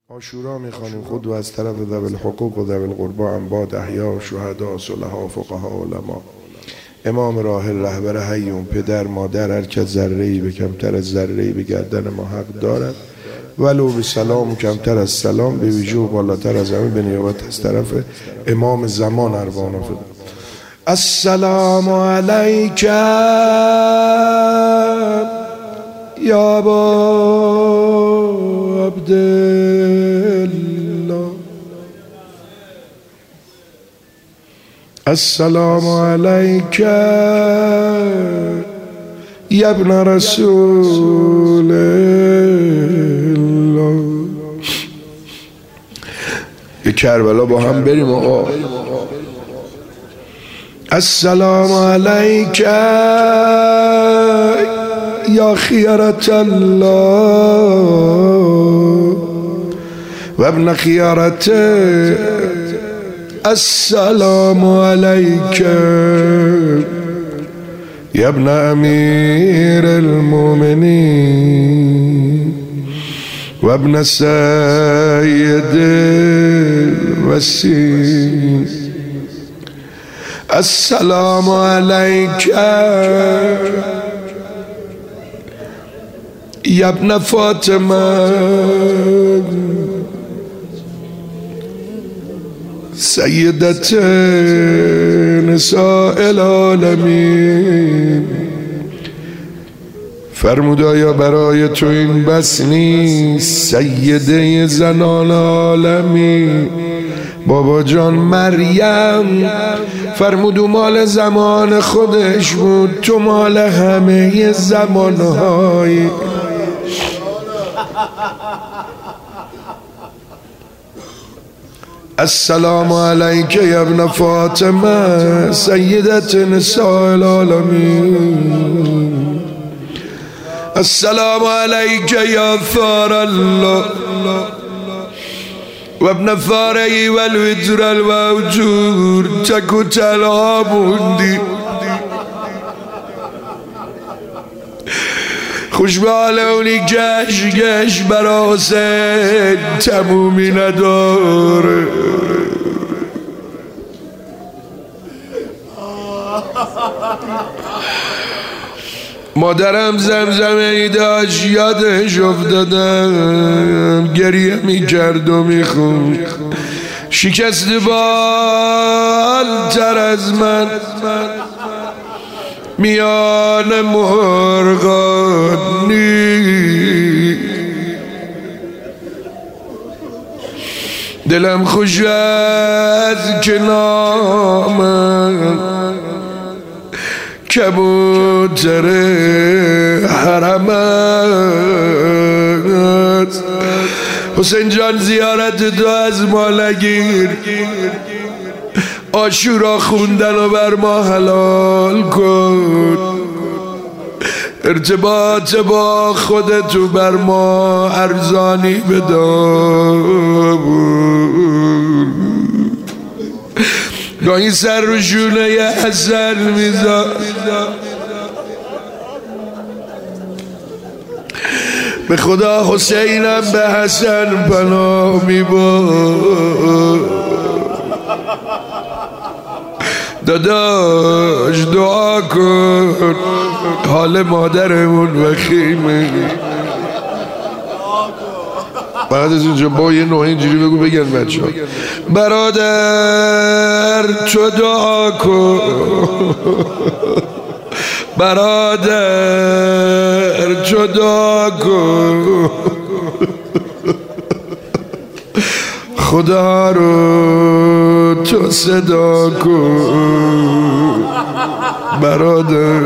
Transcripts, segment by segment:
عاشورا میخوانیم خود و از طرف ذوی الحقوق و ذوی القربا انباد احیا شهدا صلحا فقها علما امام راحل رهبر حیون پدر مادر هر که ذره‌ای به کمتر از ذره‌ای به گردن ما حق دارد ولو به سلام کمتر از سلام به ویژه و بالاتر از همه به نیابت از طرف امام زمان اروانا فدا. السلام علیک یا ابا عبدالله السلام علیک یا ابن رسول الله. به کربلا با هم بریم آقا. السلام علیک یا خیارت الله و ابن خیارت. السلام علیک یا ابن امیر المؤمنین و ابن سید الوسیم. السلام علیک یا ابن فاطمه سیدت نساء العالمین. فرمود آیا برای تو این بس نیست سیده زنان عالمی؟ بابا جان مریم فرمود او مال زمان خودش بود، تو مال همه زمانهای. السلام علیک یا ابن فاطمه سیدت نساء العالمین. السلام علیک یا ثار الله و ابن ثاره و الوتر الوجور. تک و تنها موندی، خوش به حال اونی گش برا حسین تمومی نداره. مادرم زمزمه داشت یادش افتادم، گریه میکرد و میخوند شکست بال تر از من میان مرغانی. دلم خوش از که نامم کبوتر حرم است. حسین جان زیارت تو از ما نگیر، عاشورا خوندن و بر ما حلال کن، ارتباط با خودتو بر ما ارزانی بدار. گاهی سر رو شونه ی حسن میذار، به خدا حسینم به حسن پناه میبر. داداش دعا کن حال مادرمون وخیمه. بعد از اینجا با یه نوع اینجوری بگو بگن بچه ها برادر تو دعا کن، برادر تو دعا کن، خدا رو تو صدا کن برادر.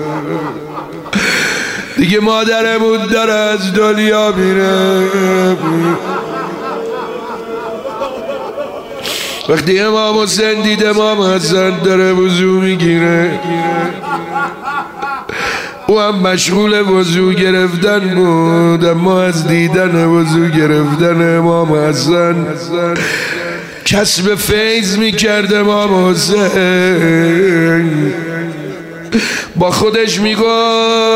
دیگه مادرمون داره از دنیا میره. وقتی امام حسین دید امام حسن داره وضو میگیره، او هم مشغول وضو گرفتن بود، اما از دیدن وضو گرفتن امام حسن کسب فیض میکرد. امام حسین با خودش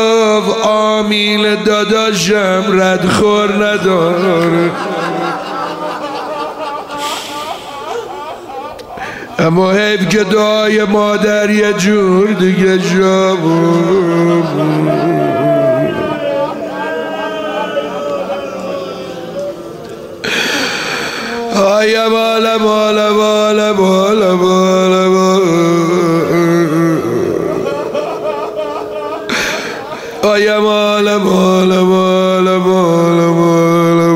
میگفت آمیل داداشم ردخور نداره. اما حیف که دعای مادر یه جور دیگه شد. آیا بالا بالا بالا بالا بالا آیا بالا بالا بالا بالا بالا.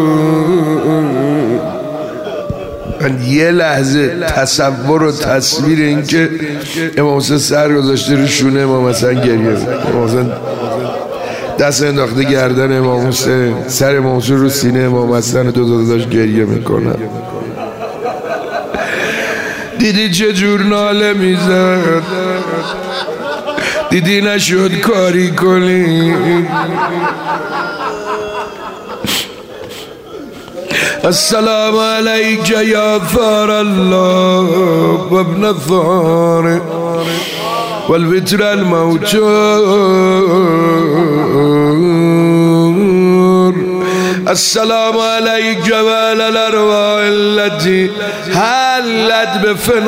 من یه لحظه تصور و تصویر این که امام حسین سر گذاشته رو شونه امام حسن گریه، امام حسین دست انداخته گردن امام حسین، سر امام حسین رو سینه امام حسن دو داشت گریه میکنن. دیدی چه جور ناله میزد؟ دیدی نشد کاری کنی؟ السلام علیک یا فار الله و ابن فار والوتر الموتور. السلام علیک وعلی الارواح التي حلت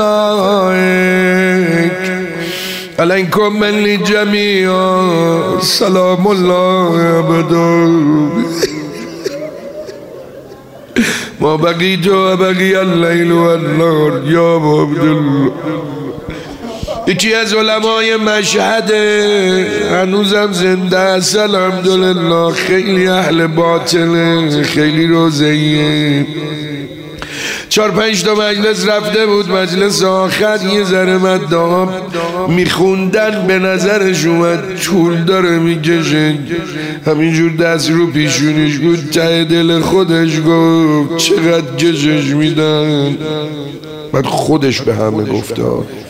بفنائک علیکم منی جمیعا سلام الله ابدا ما بقیت و بقی اللیل و النهار یا عبدالله. یکی از علمای مشهد هنوزم زنده است الحمدلله، خیلی اهل باطله، خیلی روزهیه. 4-5 تا مجلس رفته بود، مجلس آخر یه ذره مدام میخوندن به نظرش اومد طول داره میکشه، همینجور دست رو پیشونیش بود، ته دل خودش گفت چقدر کشش میدن. بعد خودش به همه گفته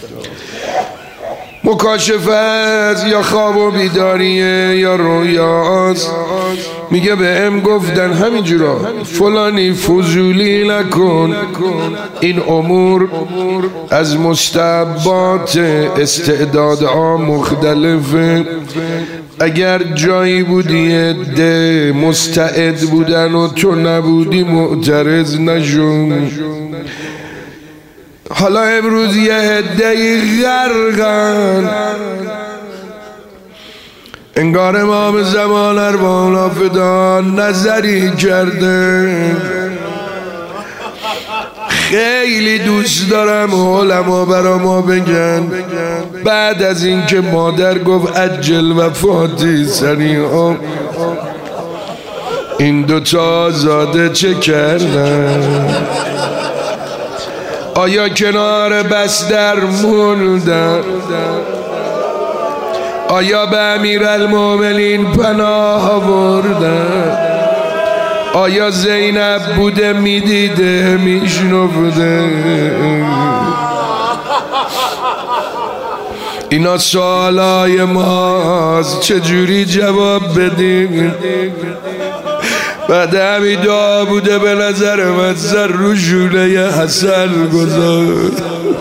مکاشفه است یا خواب و بیداریه یا رویاست. میگه به ام گفتن همینجورا فلانی فضولی نکن، این امور از مستحبات استعدادها مختلفه. اگر جایی بودی عده مستعد بودن و تو نبودی معترض نشون. حالا امروز یه عده‌ای غرقن، انگار امام زمان ارواح فدا نظری کرده. خیلی دوست دارم علما برا ما بگن بعد از اینکه مادر گفت عجل وفاتی سریعا، این دوتا آزاده چه کردن؟ آیا کنار بستر موندن؟ آیا به امیرالمومنین پناه آوردن؟ آیا زینب بوده میدیده میشنفده؟ اینا سوالای ماست، چجوری جواب بدیم؟ بعد همی دعا بوده به نظر من سر رو شونه حسن گذاشت.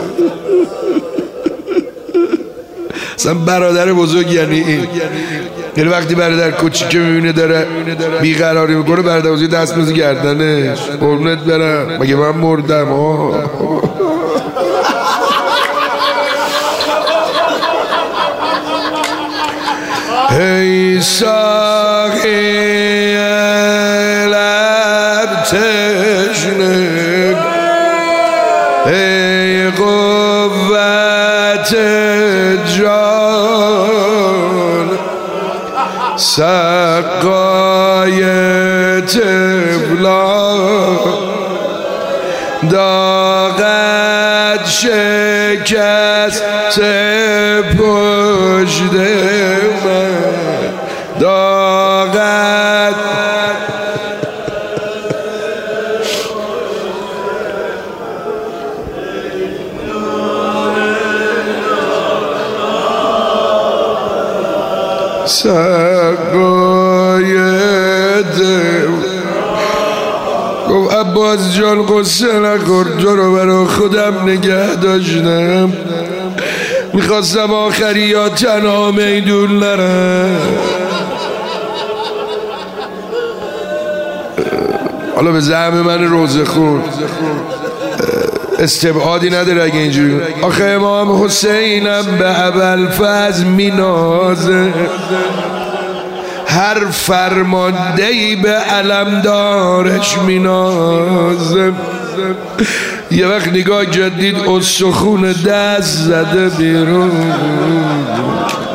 اصلا برادر بزرگ یعنی این، یعنی وقتی برادر کوچیکه میبینه داره بیقراری میکنه برادر بزرگ دست میزه گردنش، قربونت برم مگه من مردم؟ ای ساقی تشنه، ای قوت جان، سقای طفلا، داغت شکست پشت من، داغت سقای دل. گفت عباس جان قصه نخور، تو رو برا خودم نگه داشتم، میخواستم آخری یا تنها میدون نرم. حالا به زعم من روزه خور استبعادی نداره اگه اینجوری. آخه امام حسینم به ابوالفضل مینازه، هر فرماندهی به علمدارش مینازه. یه وقت نگاه جدید استخون دست زده بیرون.